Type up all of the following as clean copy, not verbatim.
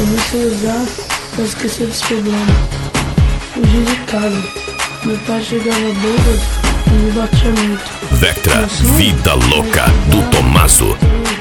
Comecei a usar pra esquecer dos problemas. Fugi de casa. Meu pai chegava bêbado e me batia muito. Vectra, Vida Louca, do Tommaso.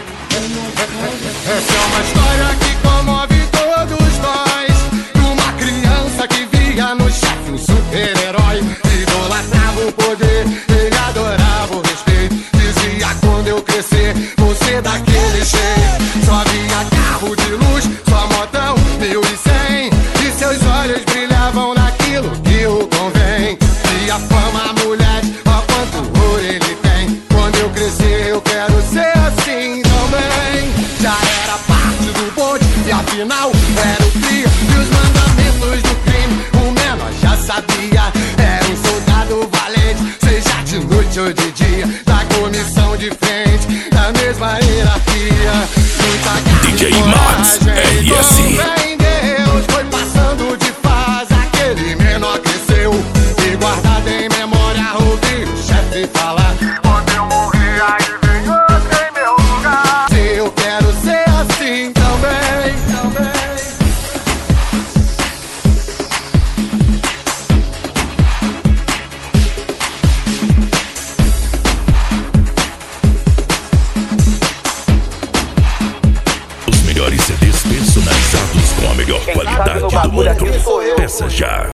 Essa é uma história que comove todos nós. De uma criança que via no chefe um super-herói. Idolatrava o poder, ele adorava o respeito. Dizia: quando eu crescer, vou ser daquele jeito. Só vinha carro de luz, só modão 1100. E seus olhos brilhavam naquilo que o convém. E a fama, mulher, ó quanto ouro ele tem. Quando eu crescer, eu quero ser assim também. Já era parte do bonde e afinal era o cria. E os mandamentos do crime o menor já sabia. Era um soldado valente, seja de noite ou de dia. Da comissão de frente, da mesma hierarquia. Muita garra DJ e Max, coragem. RS. Com fé em Deus foi passando de fase. Aquele menor cresceu e guardado em memória ouvi o chefe falar: quando eu morrer, aí vem outro em meu lugar. Se eu quero ser assim também. Os melhores CDs personalizados com a melhor Quem sabe qualidade no do bagulho mundo. aqui sou eu. Peça já.